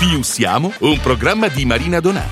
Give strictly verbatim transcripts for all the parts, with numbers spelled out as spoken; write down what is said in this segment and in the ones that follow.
Più siamo, un programma di Marina Donà.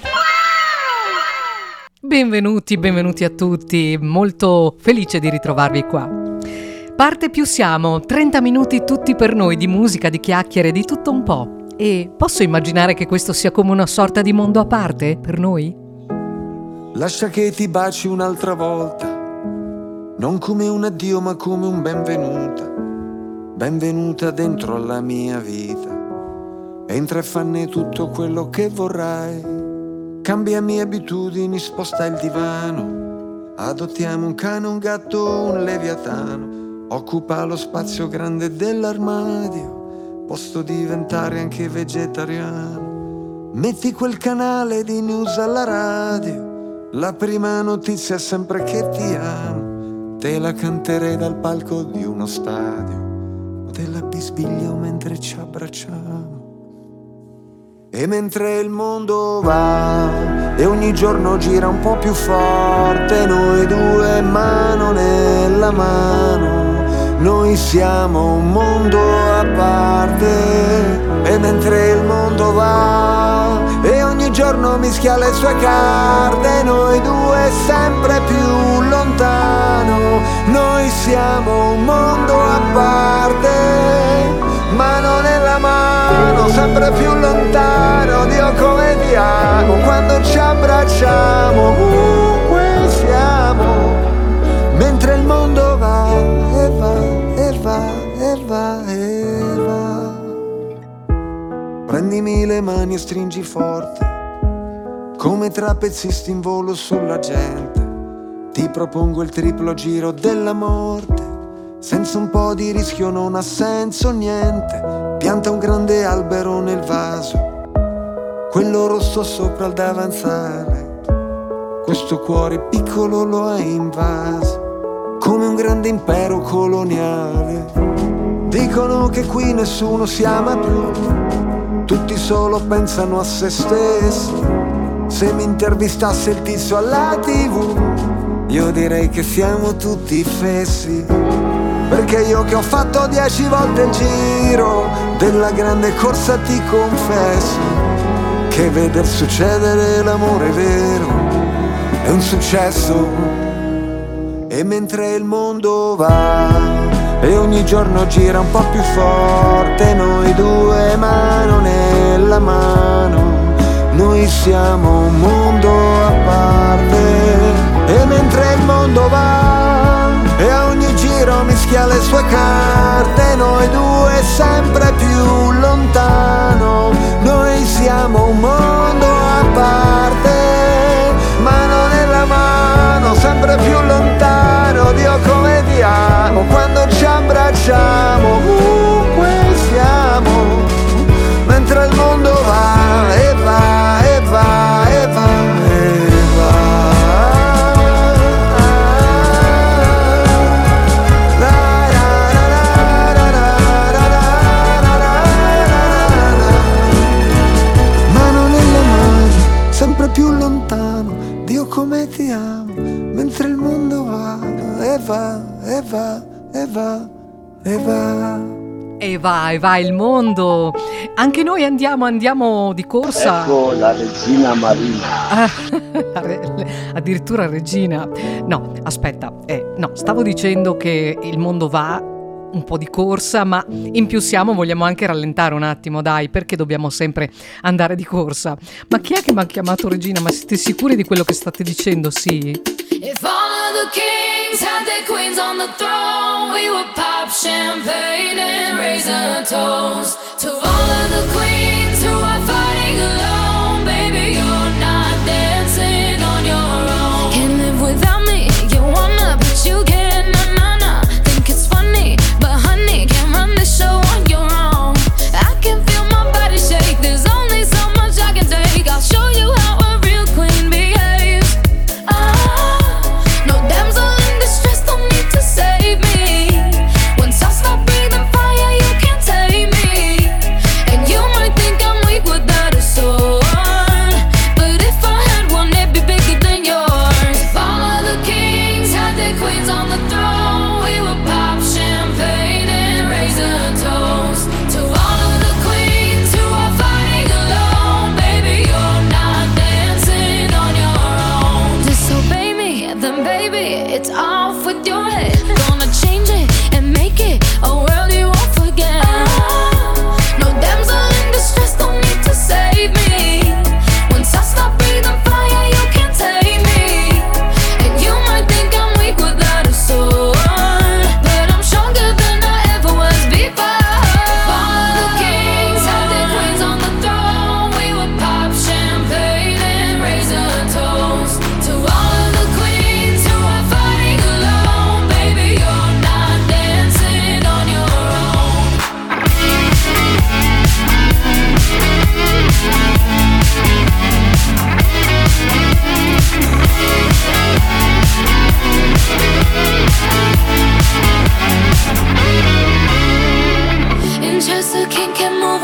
Benvenuti, benvenuti a tutti, molto felice di ritrovarvi qua. Parte Più siamo, trenta minuti tutti per noi di musica, di chiacchiere, di tutto un po'. E posso immaginare che questo sia come una sorta di mondo a parte per noi? Lascia che ti baci un'altra volta, non come un addio ma come un benvenuta. Benvenuta dentro alla mia vita. Entra e fanne tutto quello che vorrai. Cambiami abitudini, sposta il divano. Adottiamo un cane, un gatto, un leviatano. Occupa lo spazio grande dell'armadio. Posso diventare anche vegetariano. Metti quel canale di news alla radio. La prima notizia è sempre che ti amo. Te la canterei dal palco di uno stadio. Te la bisbiglio mentre ci abbracciamo. E mentre il mondo va e ogni giorno gira un po' più forte, noi due mano nella mano, noi siamo un mondo a parte. E mentre il mondo va e ogni giorno mischia le sue carte, noi due sempre più lontano, noi siamo un mondo a parte. Mano nella mano, sempre più lontano, Dio come ti amo, quando ci abbracciamo, ovunque siamo. Mentre il mondo va, e va, e va, e va, e va. Prendimi le mani e stringi forte, come trapezzisti in volo sulla gente. Ti propongo il triplo giro della morte. Senza un po' di rischio non ha senso niente. Pianta un grande albero nel vaso, quello rosso sopra il davanzale. Questo cuore piccolo lo hai invaso, come un grande impero coloniale. Dicono che qui nessuno si ama più, tutti solo pensano a se stessi. Se mi intervistasse il tizio alla tivù, io direi che siamo tutti fessi. Perché io che ho fatto dieci volte il giro della grande corsa ti confesso che veder succedere l'amore vero è un successo. E mentre il mondo va e ogni giorno gira un po' più forte, noi due mano nella mano, noi siamo un mondo a parte. E mentre il mondo va e a ogni giro mischia le sue carte, noi due sempre più lontano, noi siamo un mondo a parte. Mano nella mano, sempre più lontano, Dio come ti amo, quando ci abbracciamo, ovunque siamo. Mentre il mondo va e va e va e va e va. Sempre più lontano, Dio come ti amo, mentre il mondo va e va e va e va e va. E va, e va il mondo. Anche noi andiamo, andiamo di corsa. Ecco la regina Marina. Ah, addirittura regina. No, aspetta, eh, no, stavo dicendo che il mondo va un po' di corsa, ma in Più siamo vogliamo anche rallentare un attimo, dai, perché dobbiamo sempre andare di corsa? Ma chi è che mi ha chiamato regina? Ma siete sicuri di quello che state dicendo? Sì? If all of the kings had their queens on the throne, we would pop champagne and raise a toast to all of the queens who are fighting alone. Baby, you're not dancing on your own. Can't live without me, you wanna, but you can't, nah, nah, nah. Think it's funny, but honey, can't run the show on your own. I can feel my body shake, there's only so much I can take. I'll show you how a real queen behaves. Ah, no damsel in distress, don't need to save me. Once I stop breathing fire, you can't take me.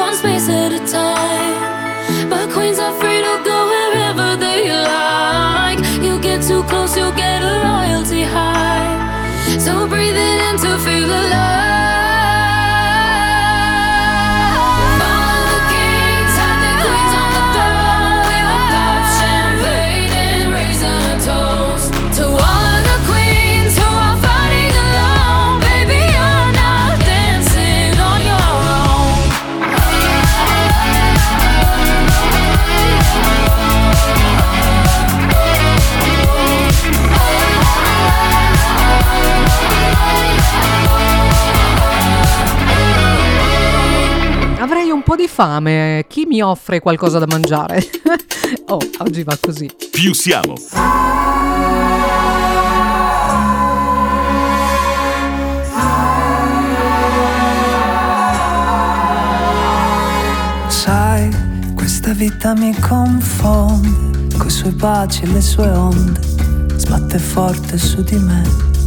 one space at a time. But queens are free to go wherever they like. You get too close, you'll get a royalty high. So breathe it in to feel alive. Avrei un po' di fame, chi mi offre qualcosa da mangiare? Oh, oggi va così. Più siamo. Sai, questa vita mi confonde, coi suoi baci e le sue onde, sbatte forte su di me.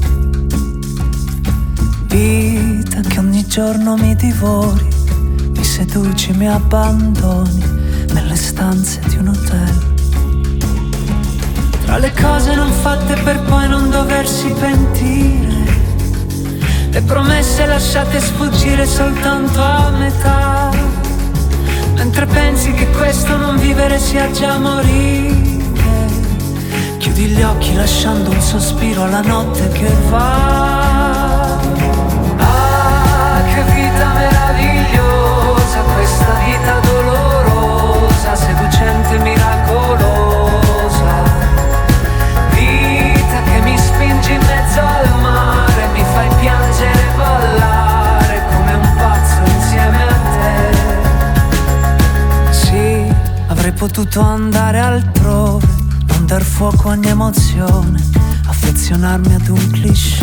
Vita che ogni giorno mi divori, mi seduci, mi abbandoni nelle stanze di un hotel. Tra le cose non fatte per poi non doversi pentire, le promesse lasciate sfuggire soltanto a metà, mentre pensi che questo non vivere sia già morire. Chiudi gli occhi lasciando un sospiro alla notte che va. Ah, che vita meravigliosa, questa vita dolorosa, seducente, miracolosa. Vita che mi spingi in mezzo al mare, mi fai piangere e ballare come un pazzo insieme a te. Sì, avrei potuto andare altrove, non dar fuoco a ogni emozione, affezionarmi ad un cliché.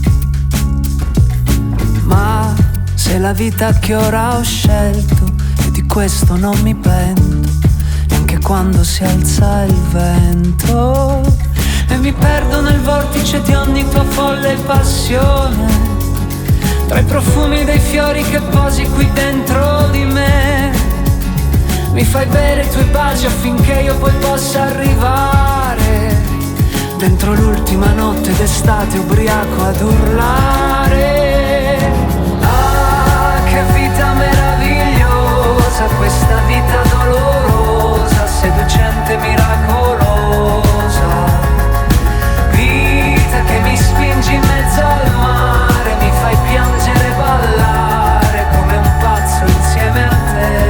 Ma se la vita che ora ho scelto, e di questo non mi pento, neanche quando si alza il vento, e mi perdo nel vortice di ogni tua folle passione, tra i profumi dei fiori che posi qui dentro di me. Mi fai bere i tuoi baci affinché io poi possa arrivare dentro l'ultima notte d'estate ubriaco ad urlare. Ah, che vita meravigliosa, questa vita dolorosa, seducente, miracolosa. Vita che mi spingi in mezzo al mare, mi fai piangere e ballare come un pazzo insieme a te.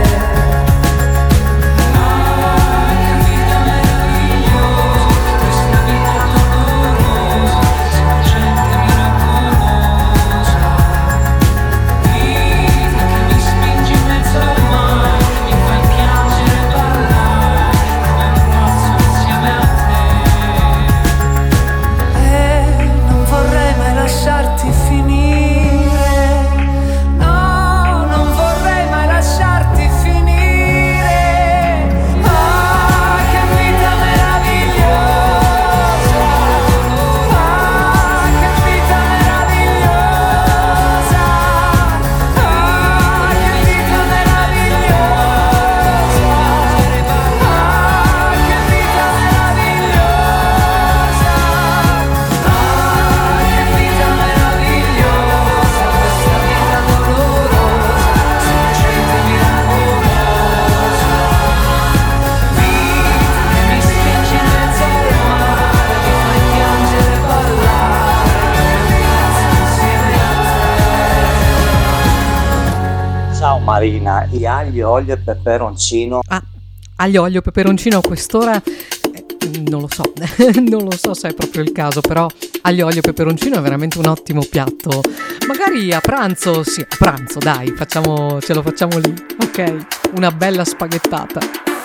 Marina, e aglio, olio e peperoncino. Ah, aglio, olio, peperoncino a quest'ora eh, non lo so, non lo so se è proprio il caso, però aglio, olio e peperoncino è veramente un ottimo piatto. Magari a pranzo, sì, a pranzo, dai, facciamo, ce lo facciamo lì, ok? Una bella spaghettata.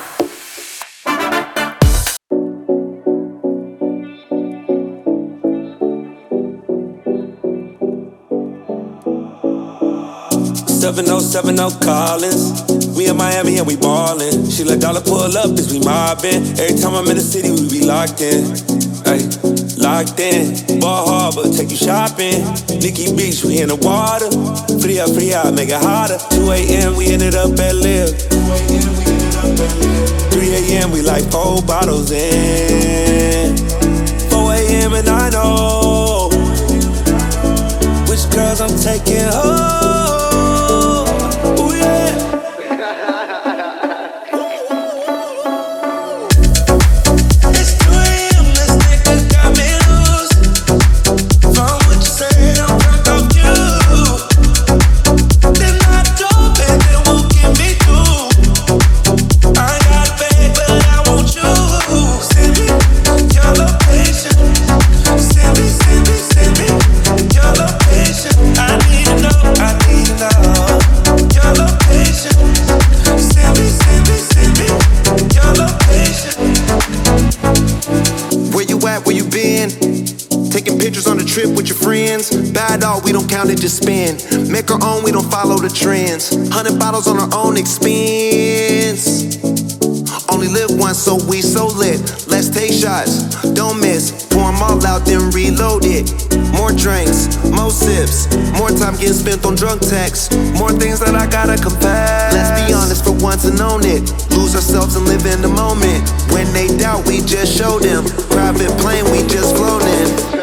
seven oh seven oh Collins. We in Miami and we ballin'. She let dollar pull up, cause we mobbin'. Every time I'm in the city, we be locked in. Ay, locked in. Bar Harbor, take you shopping. Nikki Beach, we in the water. Free up, free out, make it harder. two a.m. we ended up at Live. three a.m. we like four bottles in. four a.m. and I know which girls I'm taking home. Ooh yeah. It's two a.m. this nigga got me loose. From what you said, I'm drunk off you. Then I dope and then won't get me through. I ain't got a bag, but I want you. Send me your location. Send me, send me, send me your location. I need to know, I need to know your location. Send me, send me, send me your location. Where you at, where you been? Taking pictures on the trip with your friends. Bad all, we don't count it, just spend. Make our own, we don't follow the trends. Hundred bottles on our own expense. Only live once, so we so lit. Let's take shots, don't miss. Pour 'em all out, then reload it. More drinks, more sips. More time getting spent on drunk texts. More things that I gotta confess. Let's be honest for once and own it. Lose ourselves and live in the moment. When they doubt, we just show them. Private plane, we just flown in.